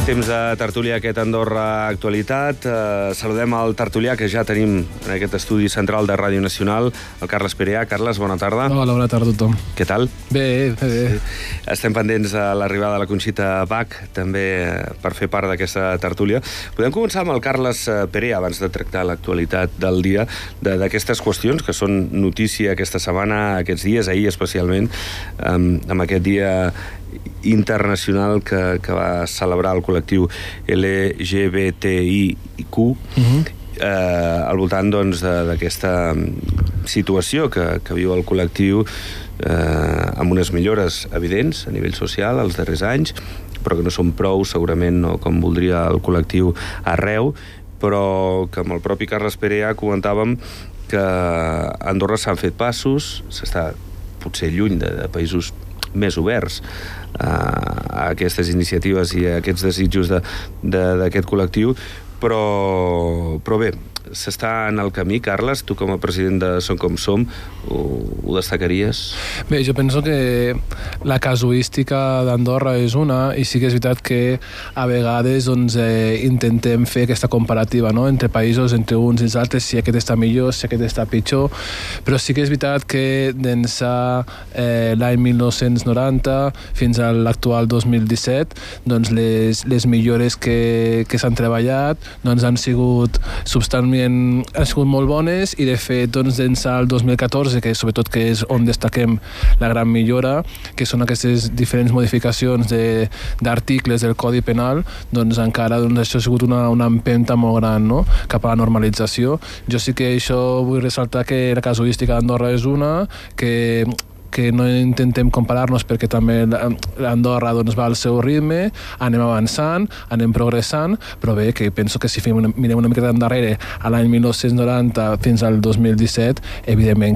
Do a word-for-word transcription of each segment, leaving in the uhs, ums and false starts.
temps de tertúlia aquest Andorra Actualitat. Eh, saludem el tertulià que ja tenim en aquest estudi central de Ràdio Nacional, el Carles Perea. Carles, bona tarda. Hola, bona tarda a tothom. Què tal? Bé, bé, bé. Sí. Estem pendents de l'arribada de la Conxita Bach, també per fer part d'aquesta tertúlia. Podem començar amb el Carles Perea, abans de tractar l'actualitat del dia, d'aquestes qüestions que són notícia aquesta setmana, aquests dies, ahir especialment, amb, amb aquest dia internacional que, que va celebrar el col·lectiu L G B T I Q uh-huh. eh, al voltant doncs, d'aquesta situació que, que viu el col·lectiu eh, amb unes millores evidents a nivell social els darrers anys, però que no són prou, segurament no com voldria el col·lectiu arreu, però que amb el propi Carles Perea comentàvem que a Andorra s'han fet passos, s'està potser lluny de, de països més oberts a aquestes iniciatives i a aquests desitjos d'aquest col·lectiu, però, però bé, s'està en el camí. Carles, tu com a president de Som Com Som, ho, ho destacaries? Bé, jo penso que la casuística d'Andorra és una, i sí que és veritat que a vegades doncs, eh, intentem fer aquesta comparativa, no?, entre països, entre uns i els altres, si aquest està millor, si aquest està pitjor, però sí que és veritat que d'ençà eh, l'any mil nou-cents noranta fins a l'actual dos mil disset, doncs les, les millores que, que s'han treballat doncs han sigut substancialment han sigut molt bones, i de fet doncs, d'ençà el dos mil catorze, que sobretot que és on destaquem la gran millora, que són aquestes diferents modificacions d'articles de, del Codi Penal, doncs encara doncs, això ha sigut una, una empenta molt gran, no?, cap a la normalització. Jo sí que això vull ressaltar que la casuística d'Andorra és una, que que no intentem comparar-nos perquè també l'Andorra doncs, va al seu ritme, anem avançant, anem progressant, però bé, que penso que si una, mirem una mica d'endarrere a l'any mil nou-cents noranta fins al dos mil disset, evidentment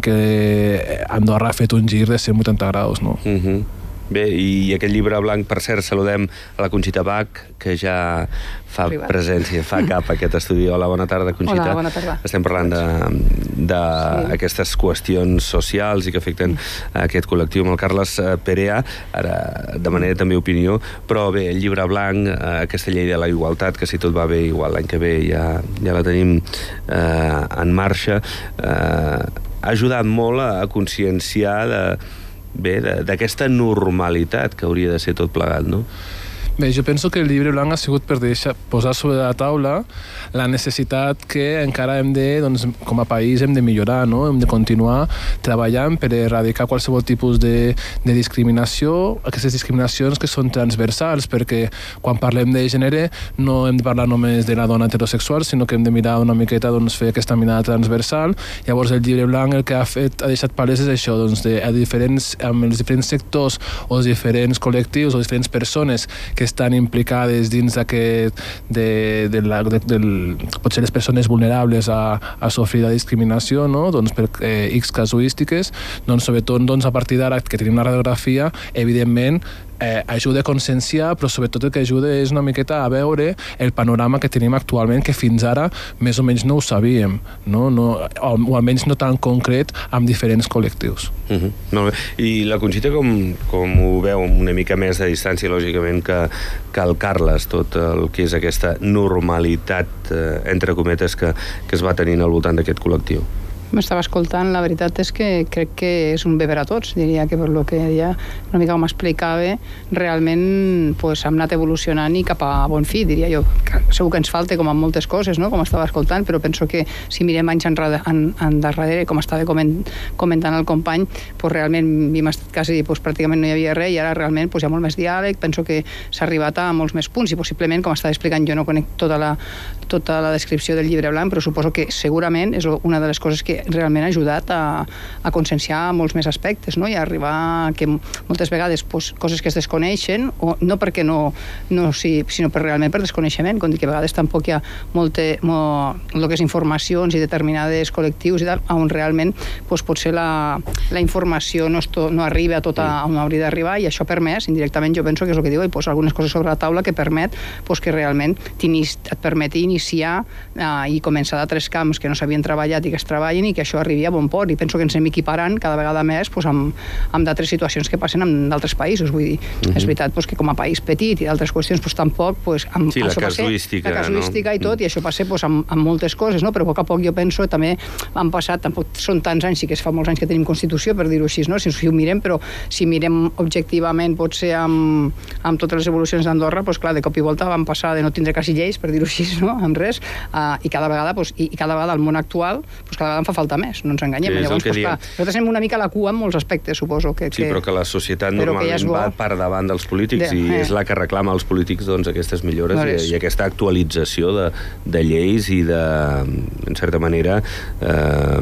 que Andorra ha fet un gir de cent vuitanta graus, no? Mhm. Bé, i aquest llibre blanc, per cert, saludem a la Conxita Bach, que ja fa Arribat. presència, fa cap a aquest estudi. Hola, bona tarda, Conxita. Hola, bona tarda. Estem parlant d'aquestes sí. qüestions socials i que afecten aquest col·lectiu amb el Carles Perea, ara de manera també opinió, però bé, el llibre blanc, aquesta llei de la igualtat, que si tot va bé, igual l'any que ve ja, ja la tenim eh, en marxa, eh, ha ajudat molt a conscienciar de bé, d'aquesta normalitat que hauria de ser tot plegat, no? Bé, jo penso que el llibre blanc ha sigut per deixar, posar sobre la taula la necessitat que encara hem de, doncs, com a país hem de millorar, no? Hem de continuar treballant per erradicar qualsevol tipus de, de discriminació, aquestes discriminacions que són transversals, perquè quan parlem de gènere no hem de parlar només de la dona heterosexual, sinó que hem de mirar una miqueta, doncs, fer aquesta mirada transversal. Llavors el llibre blanc el que ha fet, ha deixat palès és això, doncs, de, a diferents, amb els diferents sectors o els diferents col·lectius o diferents persones que que estan implicades dins d'aquest de, de la, de, del, potser les persones vulnerables a, a sofrir la discriminació, no?, doncs per eh, X casuístiques, doncs sobretot doncs, a partir d'ara que tenim la radiografia, evidentment eh, ajuda a conscienciar, però sobretot el que ajuda és una miqueta a veure el panorama que tenim actualment, que fins ara més o menys no ho sabíem, no? No, o, o almenys no tan concret amb diferents col·lectius. Uh-huh. Molt bé. I la Conxita com, com ho veu amb una mica més de distància, lògicament, que, que el Carles, tot el que és aquesta normalitat, eh, entre cometes, que, que es va tenint al voltant d'aquest col·lectiu? M'estava escoltant, la veritat és que crec que és un bé per a tots, diria que per lo que ja una mica com explicava, realment pues, hem anat evolucionant i cap a bon fi, diria jo. Segur que ens falta com a moltes coses, no?, com estava escoltant, però penso que si mirem anys enrere, en, en darrere, com estava coment, comentant el company, pues, realment hem estat quasi, pues, pràcticament no hi havia res, i ara realment pues, hi ha molt més diàleg, penso que s'ha arribat a molts més punts, i possiblement, com estava explicant, jo no conec tota la, tota la descripció del llibre blanc, però suposo que segurament és una de les coses que realment ha ajudat a, a conscienciar molts més aspectes, no?, i a arribar a que moltes vegades pues, coses que es desconeixen, o no perquè no, no sí, sinó per realment per desconeixement, com dir que a vegades tampoc hi ha molte, molt, el que és informacions i determinades col·lectius i tal, on realment pues, potser la, la informació no, esto, no arriba a tota on hauria d'arribar, i això permet, indirectament jo penso que és el que diu, i posa algunes coses sobre la taula que permet pues, que realment et permeti iniciar eh, i començar d'altres camps que no s'havien treballat i que es treballin, i que això arribi a bon port, i penso que ens anem equiparant cada vegada més pues, amb, amb d'altres situacions que passen en d'altres països. Vull dir, uh-huh. és veritat pues, que com a país petit i d'altres qüestions pues, tampoc pues, amb, sí, la això casuística, passe, la casuística no? i tot, i això passa pues, amb, amb moltes coses, no? Però a poc a poc jo penso també han passat, tampoc són tants anys, sí que es fa molts anys que tenim Constitució, per dir-ho així, no? Si, si ho mirem, però si mirem objectivament potser amb, amb totes les evolucions d'Andorra, pues, clar, de cop i volta van passar de no tindre quasi lleis, per dir-ho així, no? Amb res, uh, i cada vegada pues, i, i cada vegada al món actual pues, cada vegada en fa falta més, no ens enganyem. Sí, llavors, pues, clar, nosaltres anem una mica a la cua en molts aspectes, suposo. Que, sí, que, però que la societat normalment ja va per davant dels polítics de, i eh. és la que reclama als polítics doncs, aquestes millores no i, i aquesta actualització de, de lleis i de, en certa manera, eh,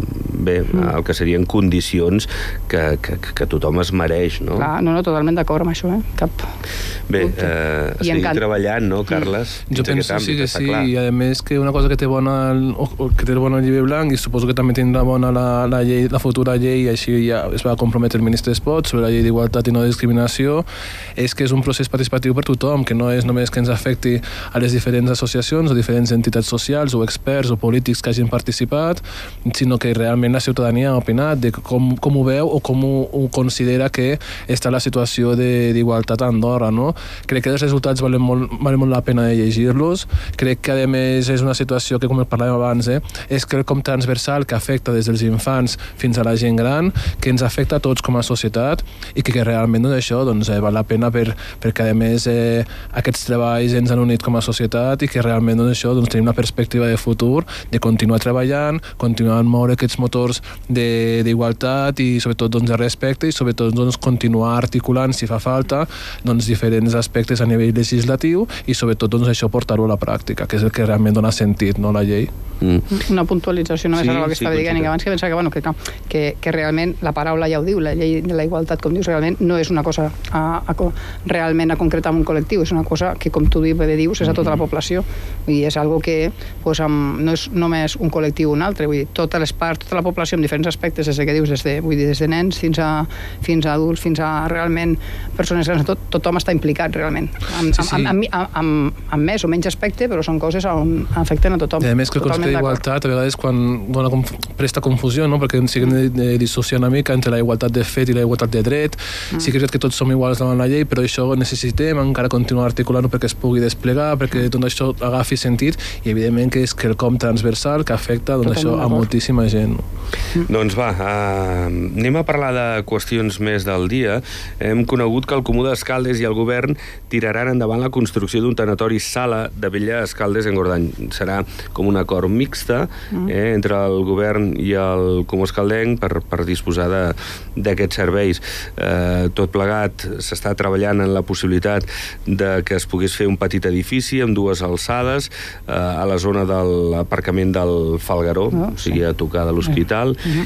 bé, mm. el que serien condicions que, que, que tothom es mereix, no? Clar, no, no, totalment d'acord amb això, eh? Cap... Bé, eh, seguir encant... treballant, no, Carles? Jo penso sí que sí, clar. I a més que una cosa que té bona el, que té bona el llibre blanc, i suposo que també tindrà bona la, la, llei, la futura llei, i així ja es va comprometre el ministre Espot sobre la llei d'igualtat i no discriminació, és que és un procés participatiu per tothom, que no és només que ens afecti a les diferents associacions o diferents entitats socials o experts o polítics que hagin participat, sinó que realment la ciutadania ha opinat de com, com ho veu o com ho, ho considera que està la situació d'igualtat a Andorra, no? Crec que els resultats valen molt, valen molt la pena de llegir-los. Crec que, a més, és una situació que, com parlàvem abans, eh, és quelcom transversal que afecta des dels infants fins a la gent gran, que ens afecta a tots com a societat i que, que realment doncs, això doncs, eh, val la pena per, perquè, a més, eh, aquests treballs ens han unit com a societat i que realment doncs, això, doncs, tenim una perspectiva de futur de continuar treballant, continuar a moure aquests motors d'igualtat i, sobretot, doncs, de respecte i, sobretot, doncs, continuar articulant, si fa falta, doncs, diferents aspectes a nivell legislatiu i, sobretot, doncs, això portar-ho a la pràctica, que és el que realment dona sentit, no, la llei. Mm. Una puntualització només sí, a la que sí, estava dient, que abans que pensava que, bueno, que, que, que realment la paraula ja ho diu, la llei de la igualtat, com dius, realment no és una cosa a, a, realment a concretar en un col·lectiu, és una cosa que, com tu bé dius, és a tota la població. I és algo que pues, amb, no és només un col·lectiu o un altre, vull dir, totes les parts, tota la població en diferents aspectes, des de que dius, des de, vull dir, des de nens fins a, fins a adults, fins a realment persones grans, tot, tothom està implicat realment, amb, sí, sí. Amb, amb, amb, amb més o menys aspecte, però són coses on afecten a tothom. I a més que el concepte d'igualtat a vegades quan dona com, presta confusió, no? Perquè sí que hem de, de dissociar una mica entre la igualtat de fet i la igualtat de dret. Mm. Sí que és que tots som iguals davant la llei, però això necessitem encara continuar articulant-ho perquè es pugui desplegar, perquè tot això agafi sentit i evidentment que és quelcom transversal que afecta doncs, això a moltíssima gent. Mm. Doncs va, uh, anem a parlar de qüestions més del dia. Hem conegut que el Comú d'Escaldes i el govern tiraran endavant la construcció d'un tanatori sala de Vella Escaldes en Gordany. Serà com un acord mixta eh, entre el govern i el Comú Escaldenc per, per disposar d'aquests serveis. Eh, tot plegat s'està treballant en la possibilitat de que es pogués fer un petit edifici amb dues alçades eh, a la zona de l'aparcament del Falgaró, oh, o sigui, a tocar de l'hospital, uh-huh.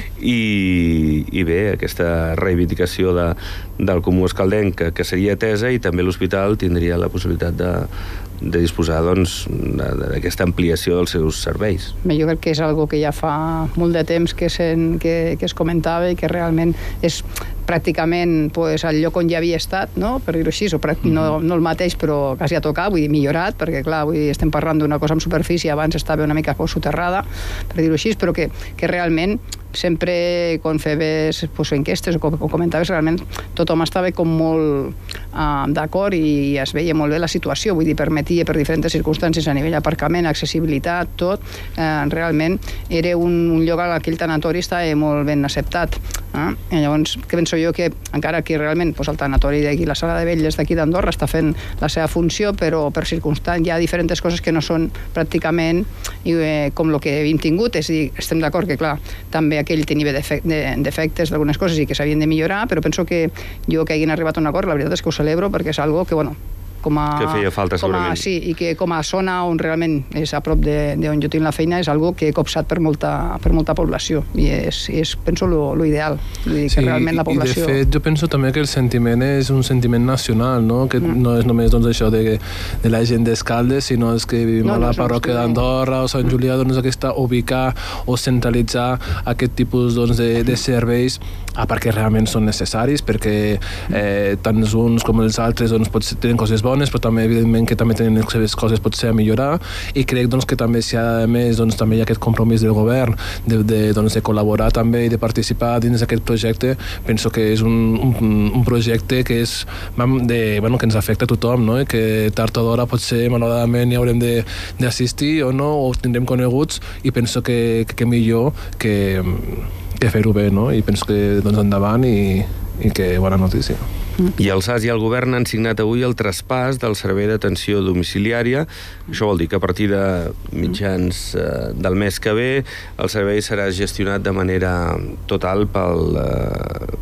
I, i bé, aquesta reivindicació de, del Comú Escaldenc que, que seria atesa i també l'hospital tindria la possibilitat de de disposar doncs, d'aquesta ampliació dels seus serveis. Bé, jo crec que és algo que ja fa molt de temps que, sen, que, que es comentava i que realment és pràcticament pues, el lloc on ja havia estat, no? Per dir-ho així, o no, no el mateix, però quasi a tocar, vull dir, millorat, perquè clar, vull dir, estem parlant d'una cosa en superfície, abans estava una mica soterrada, per dir-ho així, però que, que realment sempre quan feves pues, enquestes o, o comentaves, realment tothom estava com molt uh, d'acord i es veia molt bé la situació, vull dir, permetia per diferents circumstàncies a nivell aparcament, accessibilitat, tot, uh, realment era un, un lloc a aquell tanatori estava molt ben acceptat. Eh? I llavors, que penso jo que encara que realment pues, el tanatori d'aquí, la sala de velles d'aquí d'Andorra està fent la seva funció, però per circumstàncies hi ha diferents coses que no són pràcticament eh, com el que hem tingut, és a dir, estem d'acord que clar, també aquell tenia defectes d'algunes coses i que s'havien de millorar, però penso que jo que hagin arribat a un acord, la veritat és que ho celebro perquè és algo que, bueno, com a, que feia falta segurament. A, sí, i que com a zona on realment és a prop d'on jo tinc la feina és algo que he copsat per molta, per molta població i és, és penso, lo, lo ideal. Vull dir, que sí, realment la població... I de fet jo penso també que el sentiment és un sentiment nacional, no? Que mm. no és només doncs, això de, de la gent d'Escaldes, sinó és que vivim no, a la no, parròquia d'Andorra o Sant Julià, doncs aquesta ubicar o centralitzar aquest tipus doncs, de, de serveis a part que realment són necessaris, perquè eh, tant els uns com els altres doncs, potser tenen coses bones, però també evidentment que també tenen les seves coses potser a millorar, i crec doncs, que també si a més doncs, també hi ha aquest compromís del govern de, de, doncs, de col·laborar també i de participar dins d'aquest projecte, penso que és un, un, un projecte que, és, de, bueno, que ens afecta a tothom, no? I que tard o d'hora potser malauradament hi haurem d'assistir o no, o tindrem coneguts, i penso que, que, que millor que que fer-ho bé, no? I penso que doncs endavant i, i que bona notícia. I el S A S i el govern han signat avui el traspàs del servei d'atenció domiciliària. Això vol dir que a partir de mitjans eh, del mes que ve el servei serà gestionat de manera total pel eh,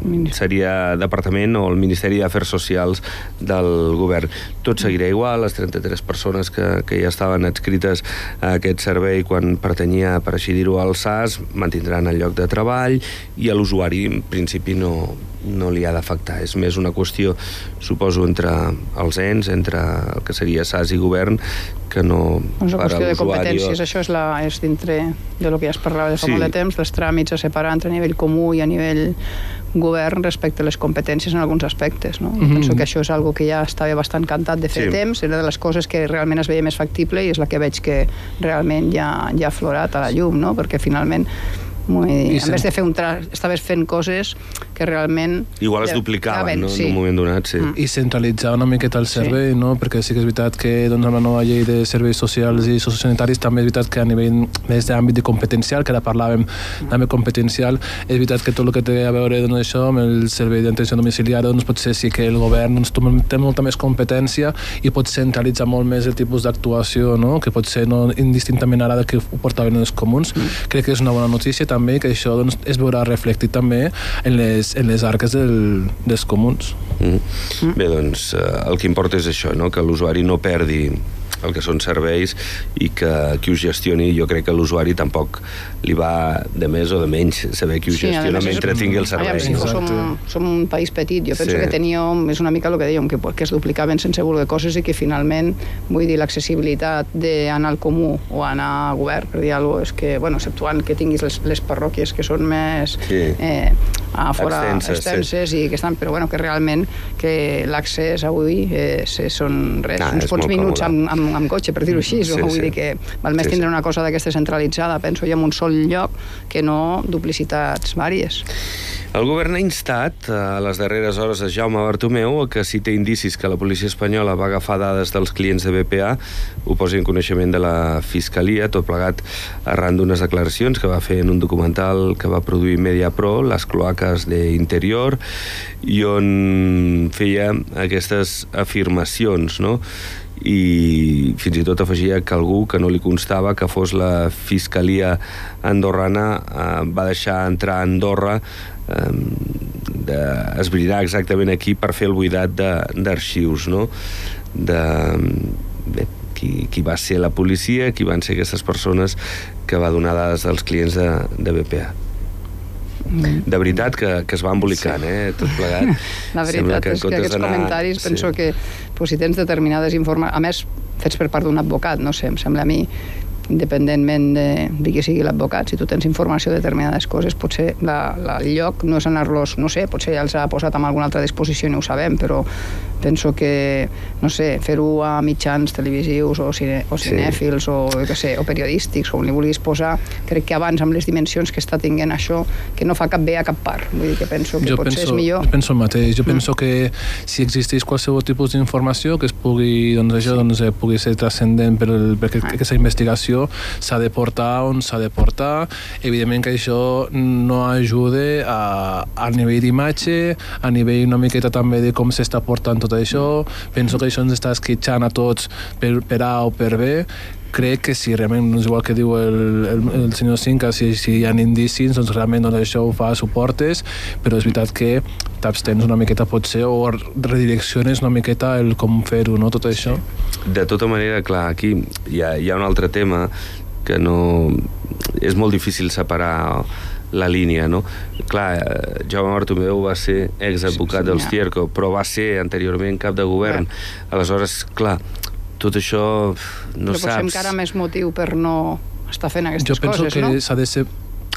seria Departament o el Ministeri d'Afers Socials del govern. Tot seguirà igual, les trenta-tres persones que, que ja estaven adscrites a aquest servei quan pertanyia, per així dir-ho, al S A S, mantindran el lloc de treball i a l'usuari, en principi, no, no li ha d'afectar. És més una qüestió, suposo, entre els ens, entre el que seria S A S i govern, que no és una qüestió de competències. O... Això és, la, és dintre de lo que ja es parlava de fa sí. molt de temps, els tràmits a separar entre a nivell comú i a nivell govern respecte a les competències en alguns aspectes, no? Mm-hmm. Penso que això és algo que ja estava bastant cantat de fer sí. temps, era de les coses que realment es veia més factible i és la que veig que realment ja, ja ha aflorat a la llum, no? Perquè finalment Muy, en vez de fer un tra... estaves fent coses que realment... Igual es duplicaven, caben, no? Sí. En un moment donat, sí. Mm. I centralitzar una miqueta el servei, sí. no? Perquè sí que és veritat que doncs, amb la nova llei de serveis socials i sociosanitaris també és veritat que a nivell més d'àmbit de competencial, que ara parlàvem mm. també competencial, és veritat que tot el que té a veure doncs, això, amb el servei d'atenció domiciliària, doncs potser sí que el govern doncs, té molta més competència i pot centralitzar molt més el tipus d'actuació, no? Que potser no indistintament ara que ho portaven els comuns. Mm. Crec que és una bona notícia també que això doncs, es veurà reflectit també en les, en les arques del, dels comuns. Mm. Mm. Bé, doncs, el que importa és això, no? Que l'usuari no perdi el que són serveis i que qui ho gestioni, jo crec que l'usuari tampoc li va de més o de menys saber qui ho sí, gestiona mentre és... tingui el servei. Aviam, si som, som un país petit, jo penso sí. que teníem, és una mica el que dèiem, que, que es duplicaven sense voler coses i que finalment, vull dir, l'accessibilitat d'anar al comú o anar a govern, per dir alguna cosa, és que, bueno, exceptuant que tinguis les, les parròquies que són més sí. eh, a fora extenses, extenses sí. i que estan, però bueno, que realment que l'accés avui eh, són res, nah, uns pocs minuts amb, amb amb cotxe, per dir-ho així, sí, o vull sí. dir que val més sí, tindre sí. una cosa d'aquesta centralitzada, penso jo, en un sol lloc, que no duplicitats vàries. El govern ha instat a les darreres hores a Jaume Bartomeu que si té indicis que la policia espanyola va agafar dades dels clients de B P A ho posi en coneixement de la Fiscalia, tot plegat arran d'unes declaracions que va fer en un documental que va produir Mediapro, Les cloaques de Interior, i on feia aquestes afirmacions, no? I fins i tot afegia que algú que no li constava que fos la Fiscalia andorrana eh, va deixar entrar a Andorra eh, d'esbrinar exactament aquí per fer el buidat d'arxius, no? De, bé, qui, qui va ser la policia, qui van ser aquestes persones que va donar dades dels clients de, de B P A. De veritat que, que es va embolicant, sí. eh? Tot plegat. La veritat que és que aquests comentaris sí. penso que pues, si tens determinades informacions, a més fets per part d'un advocat, no sé, em sembla a mi, independentment de, de qui sigui l'advocat, si tu tens informació de determinades coses, potser la, la, el lloc no és anar-los, no sé, potser ja els ha posat amb alguna altra disposició i no ho sabem, però penso que, no sé, fer-ho a mitjans televisius o, cine, o cinèfils sí. o, que sé, o periodístics, com li vulguis posar, crec que abans amb les dimensions que està tinguent això, que no fa cap bé a cap part. Vull dir que penso que jo potser penso, és millor. Jo penso el mateix. Jo mm. penso que si existeix qualsevol tipus d'informació que es pugui, doncs això, sí. doncs, pugui ser transcendent per, el, per ah. aquesta investigació, s'ha de portar on s'ha de portar. Evidentment que això no ajuda a, a nivell d'imatge, a nivell una miqueta també de com s'està portant tot això. Penso que això ens està esquitxant a tots per, per A o per B. Crec que si realment, doncs igual que diu el, el, el senyor Cinca, si, si hi ha indicis, doncs realment doncs això ho fa, suportes, però és veritat que t'abstens una miqueta potser o redirecciones una miqueta el com fer-ho, no, tot això. De tota manera, clar, aquí hi ha, hi ha un altre tema que no... és molt difícil separar la línia, no? Clar, Jaume Bartomeu va ser exadvocat sí, sí, dels Tierco, però va ser anteriorment cap de govern. Clar. Aleshores, clar, tot això no però saps... Però encara més motiu per no estar fent aquestes coses, no? Jo penso que s'ha de ser...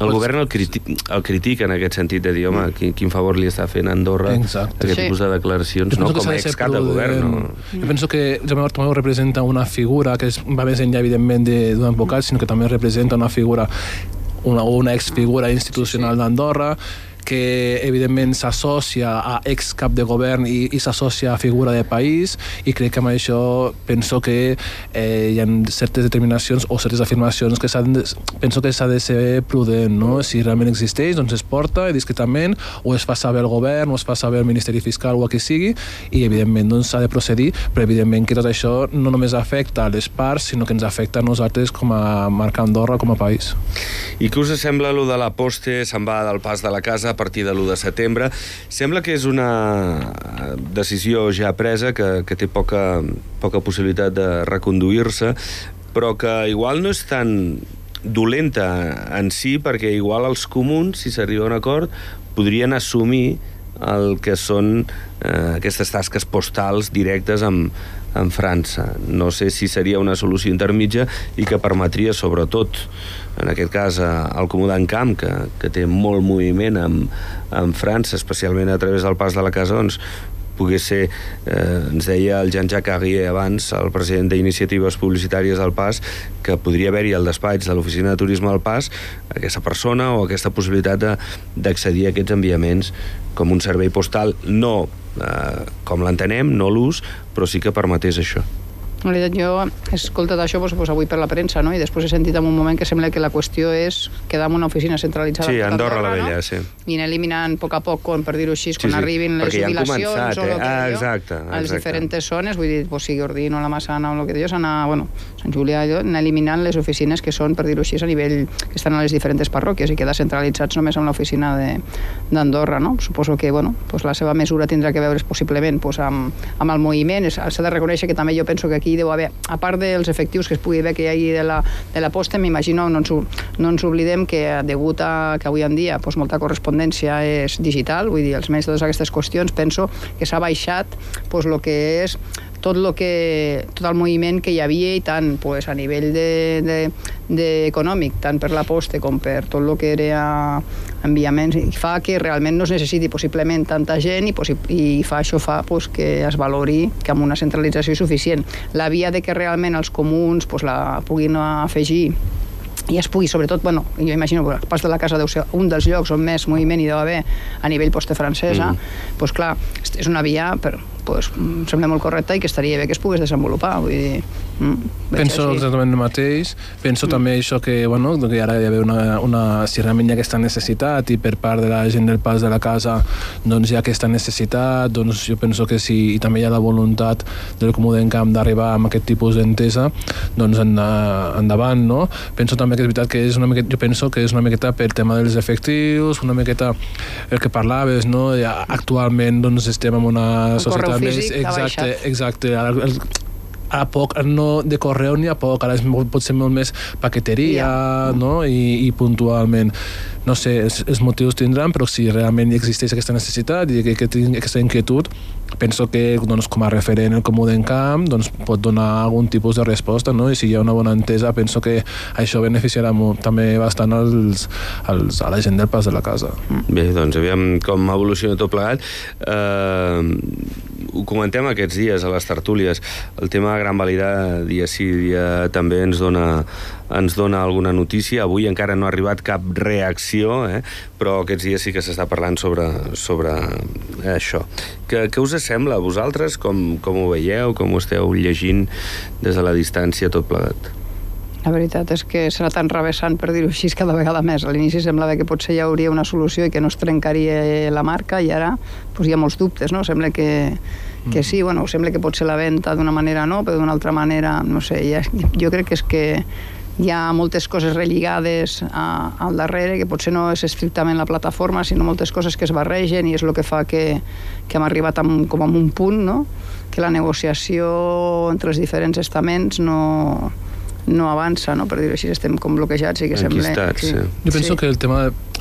El govern el, criti el critica en aquest sentit de dir, home, quin, quin favor li està fent a Andorra Exacte. aquest sí. tipus de declaracions, no? Com a ex-cap de govern. No? Jo penso que Jaume Bartomeu representa una figura que es, va més enllà, evidentment, d'un advocat, sinó que també representa una figura, una, una exfigura institucional d'Andorra, que evidentment s'associa a ex-cap de govern i, i s'associa a figura de país, i crec que amb això penso que eh, hi ha certes determinacions o certes afirmacions que de, penso que s'ha de ser prudent, no? Si realment existeix, doncs es porta discretament, o es fa saber al govern, o es fa saber al Ministeri Fiscal o a qui sigui, i evidentment doncs s'ha de procedir, però evidentment que tot això no només afecta a les parts, sinó que ens afecta a nosaltres com a marca Andorra, com a país. I què us sembla lo de la poste, se'n va del pas de la casa a partir de l'u de setembre? Sembla que és una decisió ja presa, que, que té poca, poca possibilitat de reconduir-se, però que igual no és tan dolenta en si, perquè igual els comuns, si s'arriba a un acord, podrien assumir el que són eh, aquestes tasques postals directes amb, amb França. No sé si seria una solució intermitja i que permetria, sobretot, en aquest cas, al Comú d'Encamp, que, que té molt moviment amb, amb França, especialment a través del pas de la casa, doncs, pogués ser, eh, ens deia el Jean-Jacques Arrier abans, el president d'Iniciatives Publicitàries del Pas, que podria haver-hi al despatx de l'Oficina de Turisme del Pas aquesta persona o aquesta possibilitat d'accedir a aquests enviaments com un servei postal, no eh, com l'entenem, no l'ús, però sí que permetés això. En realitat, jo he escoltat això doncs, doncs, avui per la premsa, no? I després he sentit en un moment que sembla que la qüestió és quedar en una oficina centralitzada. Sí, Andorra, Andorra la Vella, no? sí. I anar eliminant a poc a poc, quan, per dir-ho així, sí, quan sí. arribin les Perquè jubilacions ja començat, o el eh? que ah, jo, exacte, a les exacte. diferents zones, vull dir, pues, sigui Ordino, la Massana o el que jo, anar, bueno, Sant Julià, allò, anar eliminant les oficines que són, per dir-ho així, a nivell que estan a les diferents parròquies i quedar centralitzats només en l'oficina d'Andorra, no? Suposo que, bueno, pues la seva mesura tindrà que veure possiblement pues, amb, amb el moviment. S'ha de reconèixer que també jo penso que aquí deu haver, a part dels efectius que es pugui ver que hi hagi de la, de la posta, m'imagino, no, no ens oblidem que degut a que avui en dia pues, molta correspondència és digital, vull dir, almenys totes aquestes qüestions, penso que s'ha baixat pues, lo que és tot el que tot el moviment que hi havia i tant pues, a nivell de, de, de econòmic, tant per la posta com per tot el que era enviaments, i fa que realment no es necessiti possiblement tanta gent i, i fa això fa pues, que es valori que amb una centralització és suficient. La via de que realment els comuns pues, la puguin afegir i es pugui, sobretot, bueno, jo imagino que el pas de la casa deu ser un dels llocs on més moviment hi deu haver a nivell posta francesa, mm. pues clar, és una via, però pues, em sembla molt correcta i que estaria bé que es pogués desenvolupar, vull dir... Mm, penso exactament el mateix, penso mm. també això que, bueno, que ara hi ha una, una, si realment hi ha aquesta necessitat i per part de la gent del pas de la casa doncs hi ha aquesta necessitat, doncs jo penso que si i també hi ha la voluntat del Comú d'Encamp d'arribar amb aquest tipus d'entesa, doncs endavant, no? Penso també que és veritat que és una miqueta, jo penso que és una miqueta pel tema dels efectius, una miqueta el que parlaves, no? Ja, actualment doncs estem en una societat més... Exacte, exacte. El, el, a poc, no de correu ni a poc, ara és, pot ser molt més paqueteria, yeah. no? I, i puntualment. No sé, els, els motius tindran, però si realment existeix aquesta necessitat i que, que tinc aquesta inquietud, penso que doncs, com a referent el Comú d'Encamp doncs, pot donar algun tipus de resposta, no? I si hi ha una bona entesa, penso que això beneficiarà molt, també bastant als, als, a la gent del pas de la casa. Bé, doncs aviam com evoluciona tot plegat. Eh... Ho comentem aquests dies a les tertúlies, el tema de Gran Valira dia sí, dia també ens dona, ens dona alguna notícia. Avui encara no ha arribat cap reacció, eh? Però aquests dies sí que s'està parlant sobre, sobre això. Què, què us sembla a vosaltres? Com, com ho veieu? Com ho esteu llegint des de la distància tot plegat? La veritat és que serà tan revessant, per dir-ho així, cada vegada més. A l'inici semblava que potser hi hauria una solució i que no es trencaria la marca i ara doncs, hi ha molts dubtes, no? Sembla que, que sí, bueno, sembla que pot ser la venda d'una manera no, però d'una altra manera, no sé, ja, jo crec que és que hi ha moltes coses relligades a, al darrere, que potser no és estrictament la plataforma, sinó moltes coses que es barregen i és el que fa que, que hem arribat amb, com a un punt, no? Que la negociació entre els diferents estaments no... no avança, no? Per dir-ho així, estem com bloquejats i que sembla... Enquistats, sí. Jo penso sí. que el tema,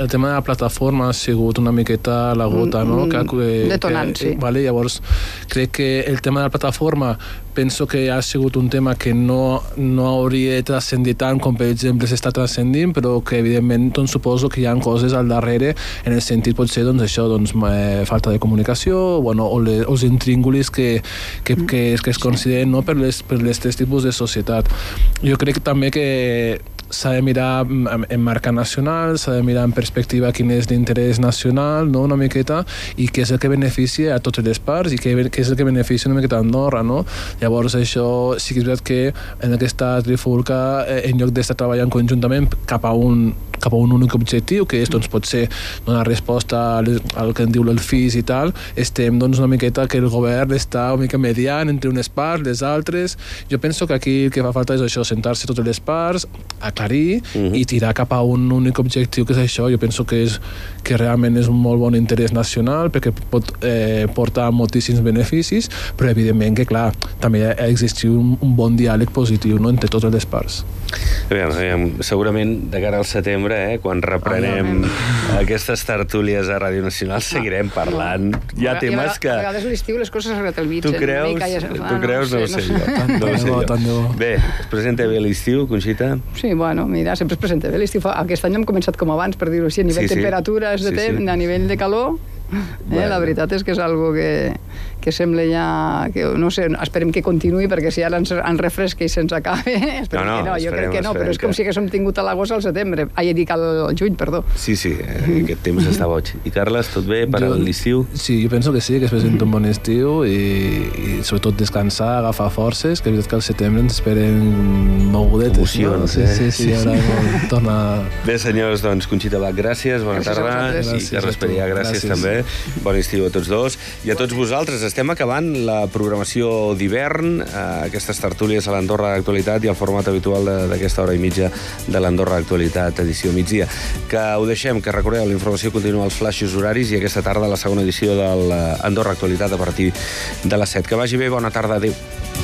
el tema de la plataforma ha sigut una miqueta la gota, no? Que, que, detonant, que, sí. Vale, llavors, crec que el tema de la plataforma penso que ha sigut un tema que no, no hauria de transcendir tant com, per exemple, s'està transcendint, però que, evidentment, doncs, suposo que hi ha coses al darrere en el sentit, potser, doncs, això, doncs, eh, falta de comunicació, bueno, o, le, o els intríngulis que, que, que, que es consideren, no, per les, per les tres tipus de societat. Jo crec també que s'ha de mirar en marca nacional, s'ha de mirar en perspectiva quin és l'interès nacional, no?, una miqueta, i què és el que beneficia a totes les parts i què, què és el que beneficia una miqueta a Andorra, no? Llavors, això sí que és veritat que en aquesta trifulca, en lloc d'estar treballant conjuntament cap a un cap a un únic objectiu, que és, doncs, potser donar resposta al que en diu el F I S i tal, estem, doncs, una miqueta que el govern està una mica mediant entre unes parts, les altres. Jo penso que aquí el que fa falta és això, sentar-se totes les parts, aclarir uh-huh. i tirar cap a un únic objectiu, que és això. Jo penso que, és, que realment és un molt bon interès nacional, perquè pot eh, portar moltíssims beneficis, però evidentment que, clar, també ha d'existir un, un bon diàleg positiu, no?, entre totes les parts. Aviam, aviam, segurament de cara al setembre, eh, quan reprenem ah, aquestes tertúlies a Ràdio Nacional, seguirem parlant. Hi ha temes que... A vegades l'estiu les coses es retelvitzen. Tu creus? Tu creus? No ho sé jo. Bé, es presenta bé l'estiu, Conxita? Sí, bueno, mira, sempre es presenta bé l'estiu. Aquest any hem començat com abans, per dir-ho així, a nivell de temperatures, de temps, a nivell de calor. Eh, la veritat és que és algo que, que sembla ja... Que, no sé, esperem que continuï, perquè si ara ens, ens refresca i se'ns acabe... Esperem no, no, que no, jo esperem, crec que no, però és com que... si haguéssim tingut a l'agost al setembre. Ai, he dit al, al juny, perdó. Sí, sí, eh, aquest temps està boig. I Carles, tot bé per jo, l'estiu? Sí, jo penso que sí, que es presenta un bon estiu i, i sobretot descansar, agafar forces, que és veritat que al setembre ens esperen mogudetes. Emocions, no? Sí, eh? sí, sí, sí, ara sí. Torna... Bé, senyors, doncs, Conxita Bach, gràcies, bona gràcies tarda. Gràcies I Carles Perea, gràcies, gràcies també. Bon estiu a tots dos. I a tots vosaltres, estem acabant la programació d'hivern, eh, aquestes tertúlies a l'Andorra d'Actualitat i el format habitual d'aquesta hora i mitja de l'Andorra d'Actualitat, edició migdia. Que ho deixem, que recordeu, la informació continua als flaixos horaris i aquesta tarda la segona edició de l'Andorra Actualitat a partir de les set. Que vagi bé, bona tarda, adéu.